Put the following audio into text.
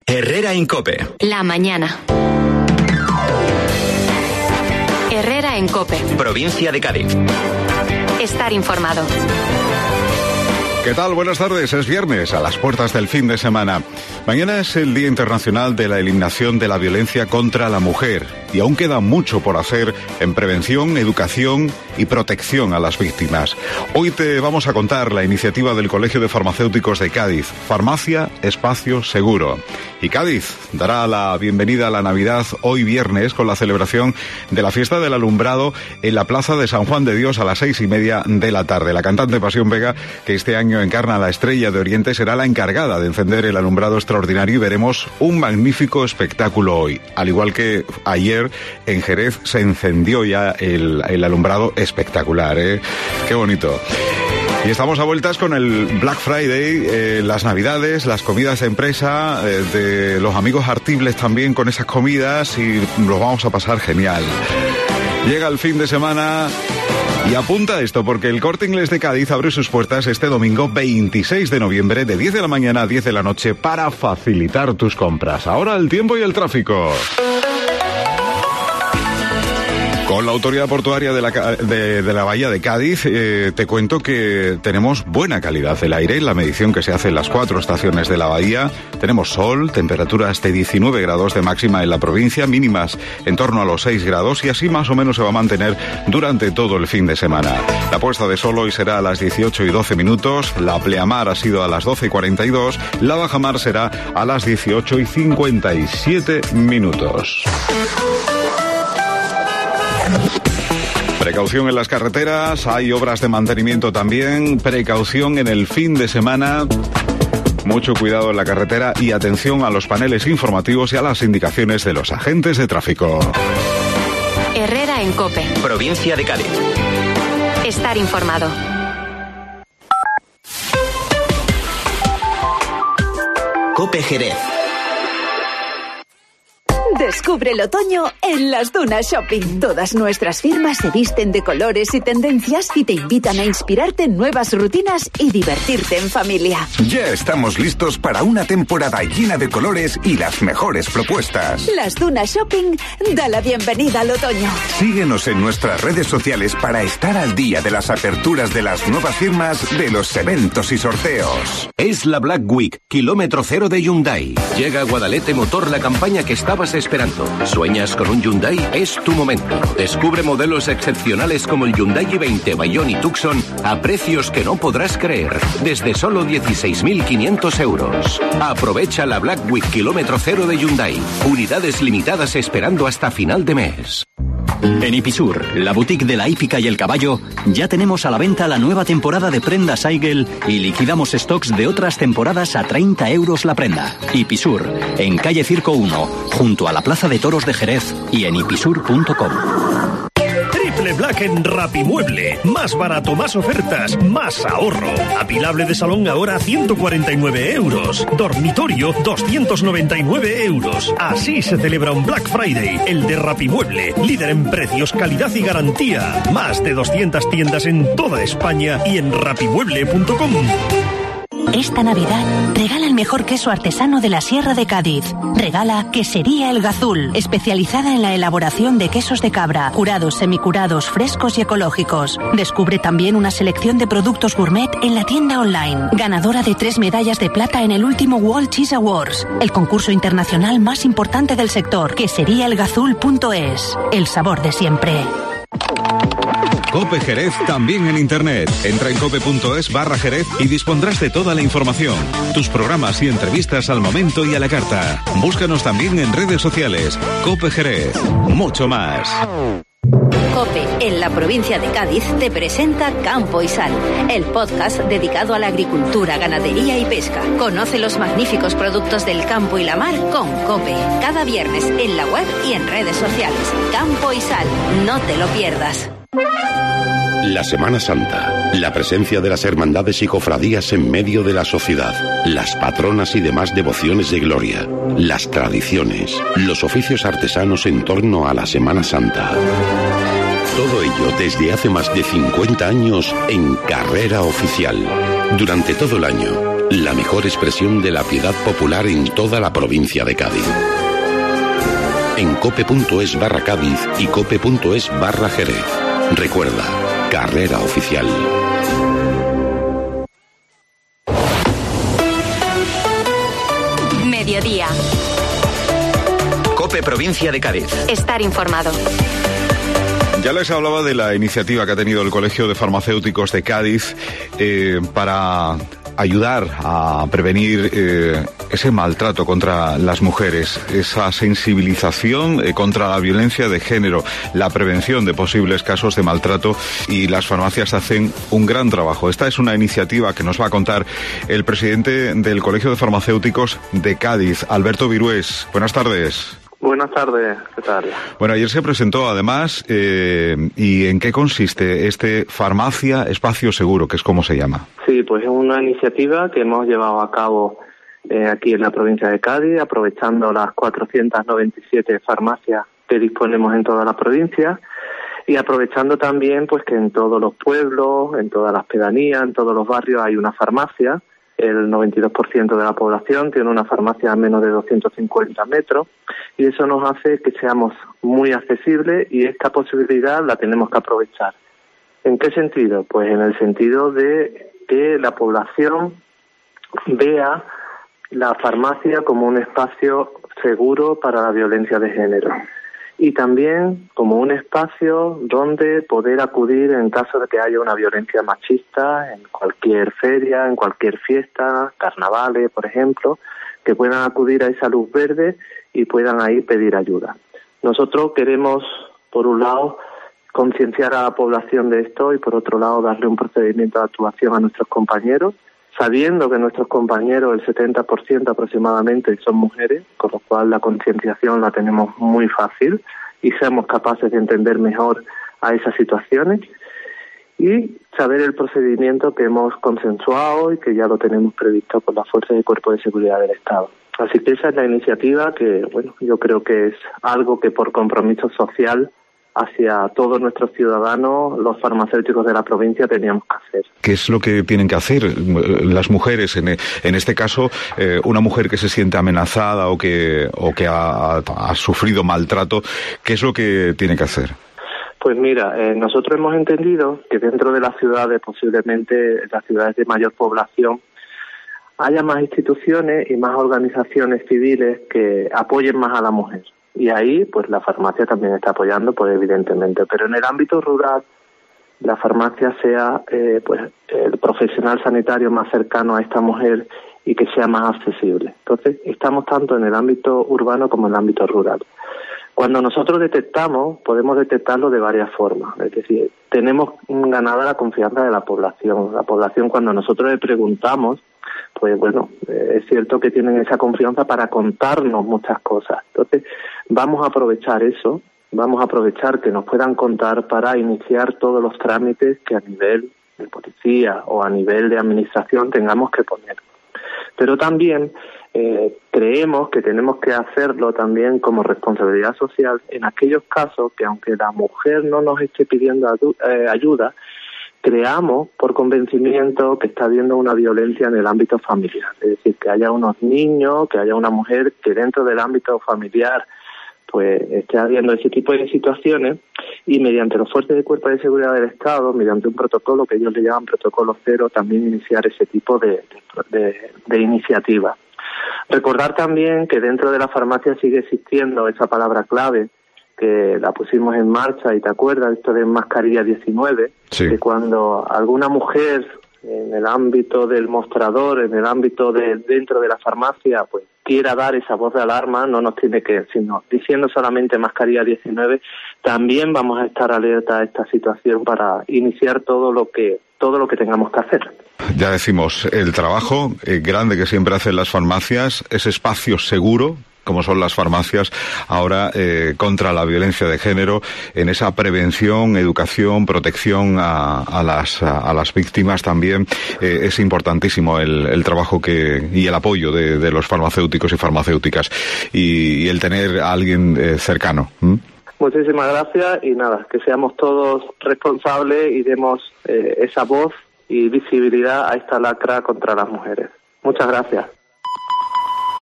Herrera en COPE. La mañana. Herrera en COPE. Provincia de Cádiz. Estar informado. ¿Qué tal? Buenas tardes. Es viernes, a las puertas del fin de semana. Mañana es el Día Internacional de la Eliminación de la Violencia contra la Mujer. Y aún queda mucho por hacer en prevención, educación y protección a las víctimas. Hoy te vamos a contar la iniciativa del Colegio de Farmacéuticos de Cádiz. Farmacia, espacio seguro. Y Cádiz dará la bienvenida a la Navidad hoy viernes con la celebración de la Fiesta del Alumbrado en la Plaza de San Juan de Dios a las 6:30 de la tarde. La cantante Pasión Vega, que este año encarna a la Estrella de Oriente, será la encargada de encender el alumbrado extraordinario y veremos un magnífico espectáculo hoy. Al igual que ayer en Jerez se encendió ya el alumbrado espectacular, ¿eh? Qué bonito. Y estamos a vueltas con el Black Friday, las Navidades, las comidas de empresa, de los amigos Artibles también con esas comidas, y los vamos a pasar genial. Llega el fin de semana. Y apunta esto, porque el Corte Inglés de Cádiz abre sus puertas este domingo 26 de noviembre de 10 de la mañana a 10 de la noche para facilitar tus compras. Ahora el tiempo y el tráfico. Con la Autoridad Portuaria de la Bahía de Cádiz, te cuento que tenemos buena calidad del aire en la medición que se hace en las 4 estaciones de la bahía. Tenemos sol, temperaturas de 19 grados de máxima en la provincia, mínimas en torno a los 6 grados, y así más o menos se va a mantener durante todo el fin de semana. La puesta de sol hoy será a las 18:12 minutos, la pleamar ha sido a las 12:42, la bajamar será a las 18:57 minutos. Precaución en las carreteras, hay obras de mantenimiento también, precaución en el fin de semana, mucho cuidado en la carretera y atención a los paneles informativos y a las indicaciones de los agentes de tráfico. Herrera en COPE. Provincia de Cádiz. Estar informado. COPE Jerez. Descubre el otoño en Las Dunas Shopping. Todas nuestras firmas se visten de colores y tendencias y te invitan a inspirarte en nuevas rutinas y divertirte en familia. Ya estamos listos para una temporada llena de colores y las mejores propuestas. Las Dunas Shopping da la bienvenida al otoño. Síguenos en nuestras redes sociales para estar al día de las aperturas de las nuevas firmas, de los eventos y sorteos. Es la Black Week, kilómetro cero de Hyundai. Llega a Guadalete Motor la campaña que estabas esperando. ¿Sueñas con un Hyundai? Es tu momento. Descubre modelos excepcionales como el Hyundai i20, Bayon y Tucson a precios que no podrás creer, desde solo 16.500 euros. Aprovecha la Black Week kilómetro cero de Hyundai. Unidades limitadas esperando hasta final de mes. En Ipisur, la boutique de la hípica y el caballo, ya tenemos a la venta la nueva temporada de prendas Aigel y liquidamos stocks de otras temporadas a 30 euros la prenda. Ipisur, en calle Circo 1, junto a la Plaza de Toros de Jerez y en ipisur.com. Triple Black en Rapimueble. Más barato, más ofertas, más ahorro. Apilable de salón ahora a 149 euros. Dormitorio, 299 euros. Así se celebra un Black Friday, el de Rapimueble. Líder en precios, calidad y garantía. Más de 200 tiendas en toda España y en rapimueble.com. Esta Navidad, regala el mejor queso artesano de la Sierra de Cádiz. Regala Quesería El Gazul, especializada en la elaboración de quesos de cabra, curados, semicurados, frescos y ecológicos. Descubre también una selección de productos gourmet en la tienda online. Ganadora de 3 medallas de plata en el último World Cheese Awards, el concurso internacional más importante del sector. Queseriaelgazul.es. El sabor de siempre. COPE Jerez también en internet. Entra en cope.es/Jerez y dispondrás de toda la información. Tus programas y entrevistas al momento y a la carta. Búscanos también en redes sociales. COPE Jerez. Mucho más. COPE, en la provincia de Cádiz, te presenta Campo y Sal, el podcast dedicado a la agricultura, ganadería y pesca. Conoce los magníficos productos del campo y la mar con COPE. Cada viernes en la web y en redes sociales. Campo y Sal, no te lo pierdas. La Semana Santa, la presencia de las hermandades y cofradías en medio de la sociedad, las patronas y demás devociones de gloria, las tradiciones, los oficios artesanos en torno a la Semana Santa. Todo ello desde hace más de 50 años en Carrera Oficial. Durante todo el año, la mejor expresión de la piedad popular en toda la provincia de Cádiz. En cope.es/Cádiz y cope.es/Jerez. Recuerda, Carrera Oficial. Mediodía. COPE Provincia de Cádiz. Estar informado. Ya les hablaba de la iniciativa que ha tenido el Colegio de Farmacéuticos de Cádiz para ayudar a prevenir ese maltrato contra las mujeres, esa sensibilización contra la violencia de género, la prevención de posibles casos de maltrato, y las farmacias hacen un gran trabajo. Esta es una iniciativa que nos va a contar el presidente del Colegio de Farmacéuticos de Cádiz, Alberto Virués. Buenas tardes. Buenas tardes, ¿qué tal? Bueno, ayer se presentó además, ¿y en qué consiste este Farmacia Espacio Seguro, que es como se llama? Sí, pues es una iniciativa que hemos llevado a cabo aquí en la provincia de Cádiz, aprovechando las 497 farmacias que disponemos en toda la provincia, y aprovechando también pues que en todos los pueblos, en todas las pedanías, en todos los barrios hay una farmacia. El 92% de la población tiene una farmacia a menos de 250 metros, y eso nos hace que seamos muy accesibles, y esta posibilidad la tenemos que aprovechar. ¿En qué sentido? Pues en el sentido de que la población vea la farmacia como un espacio seguro para la violencia de género, y también como un espacio donde poder acudir en caso de que haya una violencia machista en cualquier feria, en cualquier fiesta, carnavales, por ejemplo, que puedan acudir a esa luz verde y puedan ahí pedir ayuda. Nosotros queremos, por un lado, concienciar a la población de esto, y por otro lado darle un procedimiento de actuación a nuestros compañeros, sabiendo que nuestros compañeros, el 70% aproximadamente, son mujeres, con lo cual la concienciación la tenemos muy fácil y seamos capaces de entender mejor a esas situaciones, y saber el procedimiento que hemos consensuado y que ya lo tenemos previsto por las fuerzas y cuerpos de seguridad del Estado. Así que esa es la iniciativa que, bueno, yo creo que es algo que por compromiso social hacia todos nuestros ciudadanos, los farmacéuticos de la provincia, teníamos que hacer. ¿Qué es lo que tienen que hacer las mujeres? En este caso, una mujer que se siente amenazada o que ha sufrido maltrato, ¿qué es lo que tiene que hacer? Pues mira, nosotros hemos entendido que dentro de las ciudades, posiblemente las ciudades de mayor población, haya más instituciones y más organizaciones civiles que apoyen más a la mujer. Y ahí, pues la farmacia también está apoyando, pues evidentemente. Pero en el ámbito rural, la farmacia sea pues el profesional sanitario más cercano a esta mujer y que sea más accesible. Entonces, estamos tanto en el ámbito urbano como en el ámbito rural. Cuando nosotros detectamos, podemos detectarlo de varias formas. Es decir, tenemos ganada la confianza de la población. La población, cuando nosotros le preguntamos, pues bueno, es cierto que tienen esa confianza para contarnos muchas cosas. Entonces, vamos a aprovechar eso, vamos a aprovechar que nos puedan contar para iniciar todos los trámites que a nivel de policía o a nivel de administración tengamos que poner. Pero también creemos que tenemos que hacerlo también como responsabilidad social en aquellos casos que, aunque la mujer no nos esté pidiendo ayuda, creamos por convencimiento que está habiendo una violencia en el ámbito familiar. Es decir, que haya unos niños, que haya una mujer que dentro del ámbito familiar pues esté habiendo ese tipo de situaciones, y mediante los fuerzas de cuerpos de seguridad del Estado, mediante un protocolo que ellos le llaman protocolo cero, también iniciar ese tipo de iniciativas. Recordar también que dentro de la farmacia sigue existiendo esa palabra clave, que la pusimos en marcha, y te acuerdas, esto de mascarilla 19, sí. Que cuando alguna mujer en el ámbito del mostrador, en el ámbito de dentro de la farmacia, pues quiera dar esa voz de alarma, no nos tiene que, sino diciendo solamente mascarilla 19, también vamos a estar alerta a esta situación para iniciar todo lo que tengamos que hacer. Ya decimos, el trabajo grande que siempre hacen las farmacias, ese espacio seguro, como son las farmacias, ahora contra la violencia de género, en esa prevención, educación, protección a las víctimas también. Es importantísimo el trabajo y el apoyo de los farmacéuticos y farmacéuticas, y el tener a alguien cercano. Muchísimas gracias y nada, que seamos todos responsables y demos esa voz y visibilidad a esta lacra contra las mujeres. Muchas gracias.